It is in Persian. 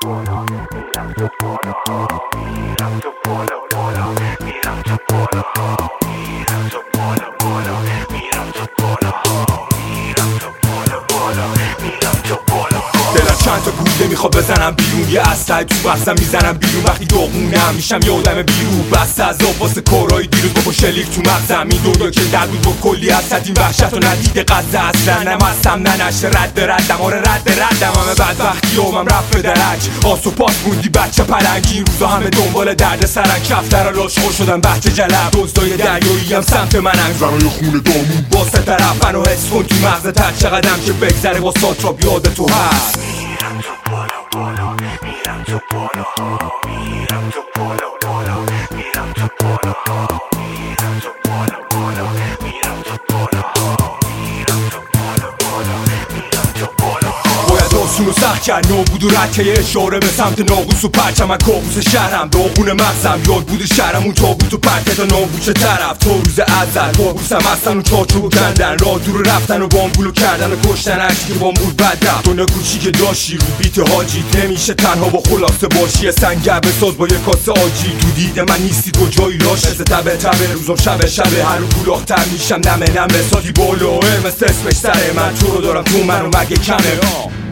بالا میرم تو بالا میرم تو بالا بالا میرم تو بالا میرم تو بالا بالا میرم تو بالا میرم تو بالا بالا میرم تو بالا دلم چند تا گوله میخواد بزنم بیرون، یه اسلحه تو بحثم میزنم بیرون. وقتی داغونم میشم یه آدم بیرون، بس از آب واسه کارهای دیروز با شلیک تو مغزم. این دنیا که در بود با کلی حسد، این وحشت و ندیده قصد اصلا. نمستم ننشته رد به ردم، آره رد به ردم. همه بدبختی اومم رفت به درک، آس و پاس موندی بچه پلنگی. این روزا همه دنبال درد سرن، کفتر لاشخور شدن بچه جلب. دزدای دریایی هم سمت منن، زنای خونه دامون واسه طرفن. و حس کن تو مغزت هر چقدرم که بگذره با ساتراپ یاد تو هست. میرم تو بالا بالا میرم تو بالا میرم تو بالا بالا میرم تو بالا میرم تو بالا بالا میرم تو بالا میرم تو بالا بالا میرم تو بالا. باید آسونو سخت کرد نابود و رد که یه اشاره به سمت ناقوس و پرچم. من کابوس شهرم، داغون مغزم، یاد بود شهرم. اون تابوت و پرکت نابوچه طرف تا روز ازل. کابوسم هستن و چارچوبو کندن، راه دور رفتن و بامبولو کردن و کشتن. هرچی که بامبول بد رفت دنیا کوچیک داشتی رو بیت حاجیت. نمیشه تنها با خلاصه باشی، سنگه بساز با یه کاسه آجی. تو دید من نیستی تو جایی لاش، مثل تبه تبه روزم شبه شبه. هر رو گولاختر میشم نمه نمه. سازی بالاه مثل اسمش سره من، تو رو دارم تو منو مگه کمه.